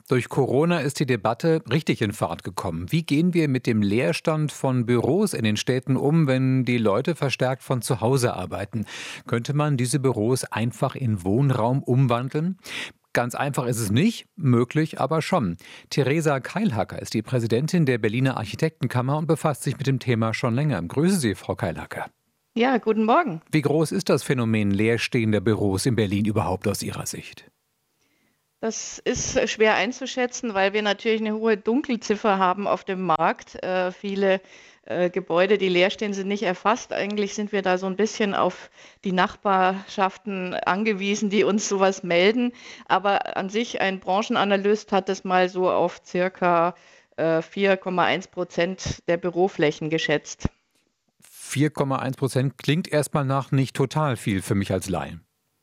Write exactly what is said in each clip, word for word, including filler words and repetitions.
Durch Corona ist die Debatte richtig in Fahrt gekommen. Wie gehen wir mit dem Leerstand von Büros in den Städten um, wenn die Leute verstärkt von zu Hause arbeiten? Könnte man diese Büros einfach in Wohnraum umwandeln? Ganz einfach ist es nicht, möglich aber schon. Theresa Keilhacker ist die Präsidentin der Berliner Architektenkammer und befasst sich mit dem Thema schon länger. Grüße Sie, Frau Keilhacker. Ja, guten Morgen. Wie groß ist das Phänomen leerstehender Büros in Berlin überhaupt aus Ihrer Sicht? Das ist schwer einzuschätzen, weil wir natürlich eine hohe Dunkelziffer haben auf dem Markt. Äh, viele äh, Gebäude, die leer stehen, sind nicht erfasst. Eigentlich sind wir da so ein bisschen auf die Nachbarschaften angewiesen, die uns sowas melden. Aber an sich, ein Branchenanalyst hat es mal so auf circa äh, vier Komma eins Prozent der Büroflächen geschätzt. vier Komma eins Prozent klingt erstmal nach nicht total viel für mich als Laien.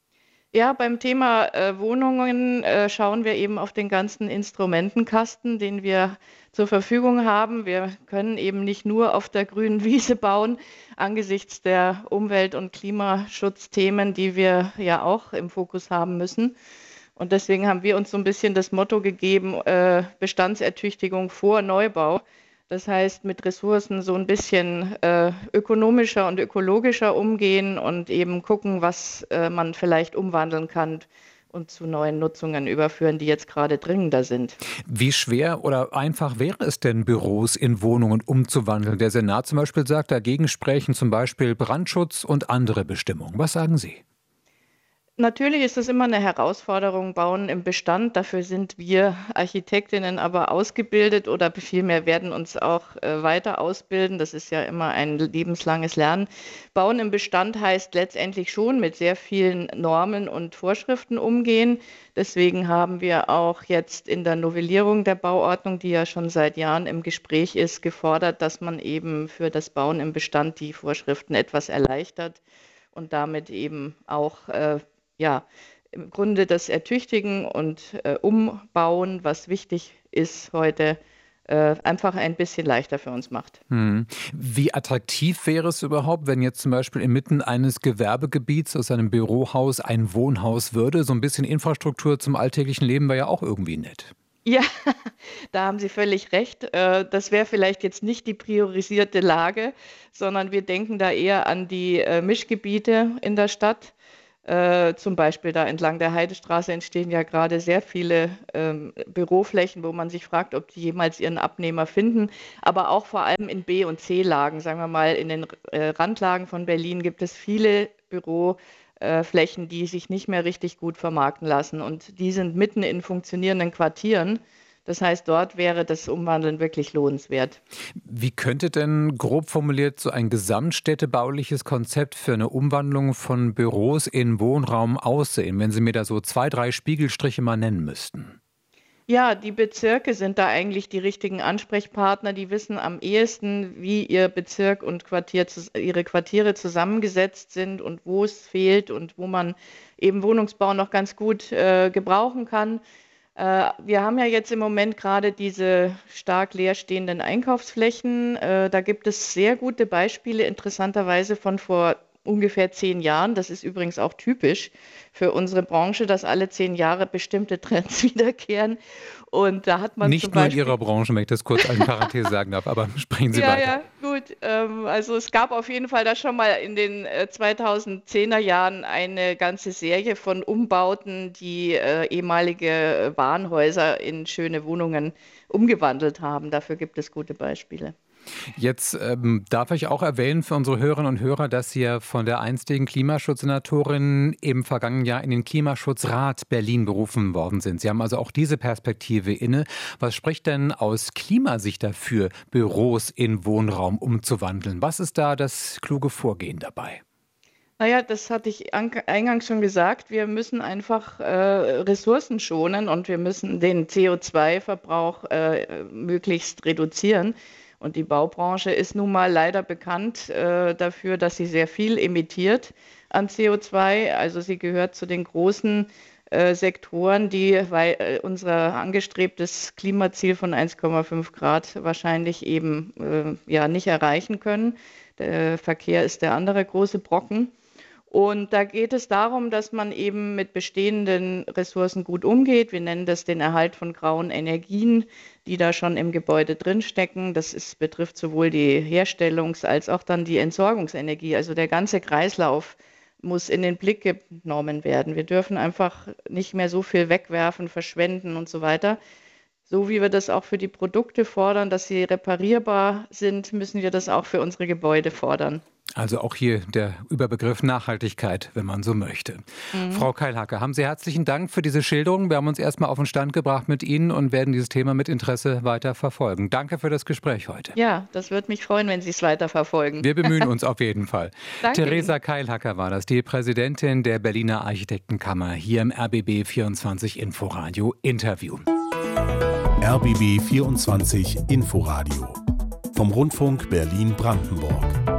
Ja, beim Thema äh, Wohnungen äh, schauen wir eben auf den ganzen Instrumentenkasten, den wir zur Verfügung haben. Wir können eben nicht nur auf der grünen Wiese bauen, angesichts der Umwelt- und Klimaschutzthemen, die wir ja auch im Fokus haben müssen. Und deswegen haben wir uns so ein bisschen das Motto gegeben, äh, Bestandsertüchtigung vor Neubau. Das heißt, mit Ressourcen so ein bisschen äh, ökonomischer und ökologischer umgehen und eben gucken, was äh, man vielleicht umwandeln kann und zu neuen Nutzungen überführen, die jetzt gerade dringender sind. Wie schwer oder einfach wäre es denn, Büros in Wohnungen umzuwandeln? Der Senat zum Beispiel sagt, dagegen sprechen zum Beispiel Brandschutz und andere Bestimmungen. Was sagen Sie? Natürlich ist es immer eine Herausforderung, Bauen im Bestand. Dafür sind wir Architektinnen aber ausgebildet oder vielmehr werden uns auch äh, weiter ausbilden. Das ist ja immer ein lebenslanges Lernen. Bauen im Bestand heißt letztendlich schon mit sehr vielen Normen und Vorschriften umgehen. Deswegen haben wir auch jetzt in der Novellierung der Bauordnung, die ja schon seit Jahren im Gespräch ist, gefordert, dass man eben für das Bauen im Bestand die Vorschriften etwas erleichtert und damit eben auch äh, ja, im Grunde das Ertüchtigen und äh, Umbauen, was wichtig ist heute, äh, einfach ein bisschen leichter für uns macht. Hm. Wie attraktiv wäre es überhaupt, wenn jetzt zum Beispiel inmitten eines Gewerbegebiets aus einem Bürohaus ein Wohnhaus würde? So ein bisschen Infrastruktur zum alltäglichen Leben wäre ja auch irgendwie nett. Ja, da haben Sie völlig recht. Äh, Das wäre vielleicht jetzt nicht die priorisierte Lage, sondern wir denken da eher an die äh, Mischgebiete in der Stadt. Äh, zum Beispiel da entlang der Heidestraße entstehen ja gerade sehr viele ähm, Büroflächen, wo man sich fragt, ob die jemals ihren Abnehmer finden. Aber auch vor allem in B- und C-Lagen, sagen wir mal, in den äh, Randlagen von Berlin gibt es viele Büroflächen, die sich nicht mehr richtig gut vermarkten lassen. Und die sind mitten in funktionierenden Quartieren. Das heißt, dort wäre das Umwandeln wirklich lohnenswert. Wie könnte denn grob formuliert so ein gesamtstädtebauliches Konzept für eine Umwandlung von Büros in Wohnraum aussehen, wenn Sie mir da so zwei, drei Spiegelstriche mal nennen müssten? Ja, die Bezirke sind da eigentlich die richtigen Ansprechpartner. Die wissen am ehesten, wie ihr Bezirk und Quartier, zus- ihre Quartiere zusammengesetzt sind und wo es fehlt und wo man eben Wohnungsbau noch ganz gut äh, gebrauchen kann. Äh, wir haben ja jetzt im Moment gerade diese stark leerstehenden Einkaufsflächen. Äh, da gibt es sehr gute Beispiele, interessanterweise von vor ungefähr zehn Jahren. Das ist übrigens auch typisch für unsere Branche, dass alle zehn Jahre bestimmte Trends wiederkehren. Und da hat man zum Nicht nur in Beispiel Ihrer Branche, wenn ich das kurz als Parenthese sagen darf, aber sprechen Sie ja, weiter. ja, gut. Ähm, also es gab auf jeden Fall da schon mal in den äh, zweitausendzehner Jahren eine ganze Serie von Umbauten, die äh, ehemalige äh, Warenhäuser in schöne Wohnungen umgewandelt haben. Dafür gibt es gute Beispiele. Jetzt ähm, darf ich auch erwähnen für unsere Hörerinnen und Hörer, dass Sie ja von der einstigen Klimaschutzsenatorin im vergangenen Jahr in den Klimaschutzrat Berlin berufen worden sind. Sie haben also auch diese Perspektive inne. Was spricht denn aus Klimasicht dafür, Büros in Wohnraum umzuwandeln? Was ist da das kluge Vorgehen dabei? Naja, das hatte ich an- eingangs schon gesagt. Wir müssen einfach äh, Ressourcen schonen und wir müssen den C O zwei Verbrauch äh, möglichst reduzieren. Und die Baubranche ist nun mal leider bekannt äh, dafür, dass sie sehr viel emittiert an C O zwei. Also sie gehört zu den großen äh, Sektoren, die weil, äh, unser angestrebtes Klimaziel von eins Komma fünf Grad wahrscheinlich eben äh, ja, nicht erreichen können. Der Verkehr ist der andere große Brocken. Und da geht es darum, dass man eben mit bestehenden Ressourcen gut umgeht. Wir nennen das den Erhalt von grauen Energien, die da schon im Gebäude drinstecken. Das ist, betrifft sowohl die Herstellungs- als auch dann die Entsorgungsenergie. Also der ganze Kreislauf muss in den Blick genommen werden. Wir dürfen einfach nicht mehr so viel wegwerfen, verschwenden und so weiter. So wie wir das auch für die Produkte fordern, dass sie reparierbar sind, müssen wir das auch für unsere Gebäude fordern. Also auch hier der Überbegriff Nachhaltigkeit, wenn man so möchte. Mhm. Frau Keilhacker, haben Sie herzlichen Dank für diese Schilderung. Wir haben uns erstmal auf den Stand gebracht mit Ihnen und werden dieses Thema mit Interesse weiter verfolgen. Danke für das Gespräch heute. Ja, das würde mich freuen, wenn Sie es weiter verfolgen. Wir bemühen uns auf jeden Fall. Danke Theresa Ihnen. Keilhacker war das, die Präsidentin der Berliner Architektenkammer, hier im R B B vierundzwanzig Inforadio Interview. R B B vierundzwanzig Inforadio vom Rundfunk Berlin-Brandenburg.